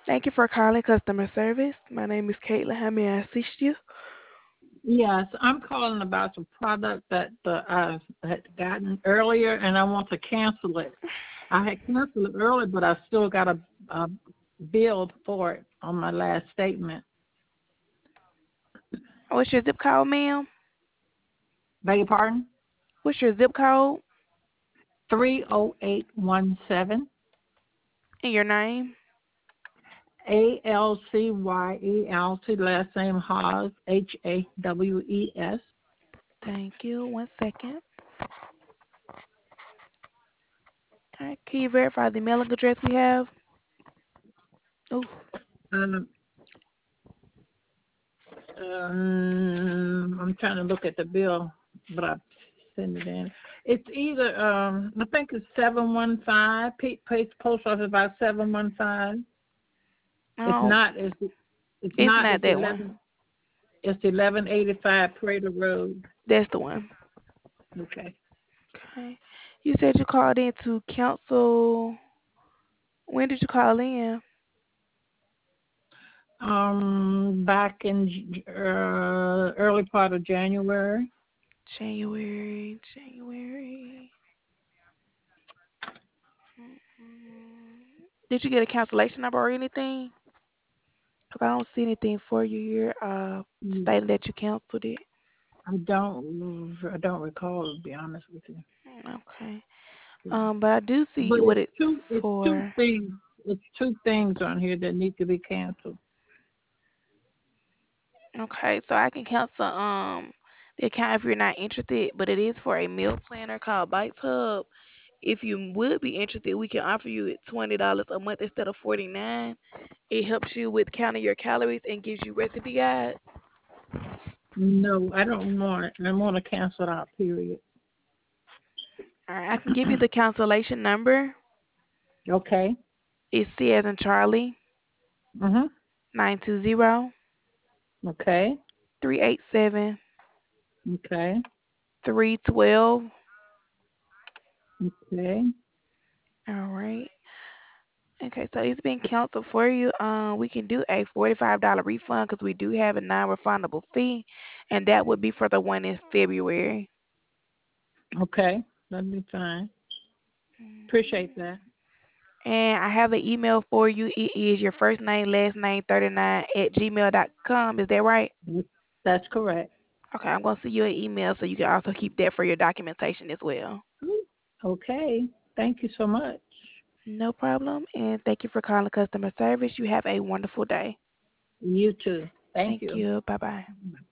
Thank you for calling customer service. My name is Caitlin. How may I assist you? Yes, I'm calling about the product that I had gotten earlier, and I want to cancel it. I had canceled it early, but I still got a bill for it on my last statement. What's your zip code, ma'am? Beg your pardon? What's your zip code 30817 and your name? ALCYELC, last name Haws, HAWES. Thank you. One second. All right. Can you verify the mailing address we have? Oh, Um, I'm trying to look at the bill, but I send it in. It's either I think it's 715. Pace Post Office about 715. It's no, not. It's it's not. not It's that one. 11. It's 1185 Prater Road. That's the one. Okay. Okay. You said you called in to cancel. When did you call in? Back in early part of January. January. Did you get a cancellation number or anything? Because I don't see anything for you here Mm, stating that you canceled it. I don't recall, to be honest with you. Okay. But I do see But what it's it's two. It's two for. things. It's two things on here that need to be canceled. Okay, so I can cancel the account if you're not interested, but it is for a meal planner called Bites Hub. If you would be interested, we can offer you $20 a month instead of 49. It helps you with counting your calories and gives you recipe guides. No, I don't want it. I want to cancel it out. Period. All right, I can give you the cancellation number. Okay. It's C as in Charlie, Mhm. 920 Okay. 387 Okay. 312. Okay. All right. Okay, so it's been canceled for you. We can do a $45 refund because we do have a non-refundable fee, and that would be for the one in February. Okay. That'll be fine. Appreciate that. And I have an email for you. It is your first name, last name, 39 at gmail.com. Is that right? That's correct. Okay, I'm going to send you an email so you can also keep that for your documentation as well. Okay. Thank you so much. No problem. And thank you for calling customer service. You have a wonderful day. You too. Thank Thank you. you. Bye bye.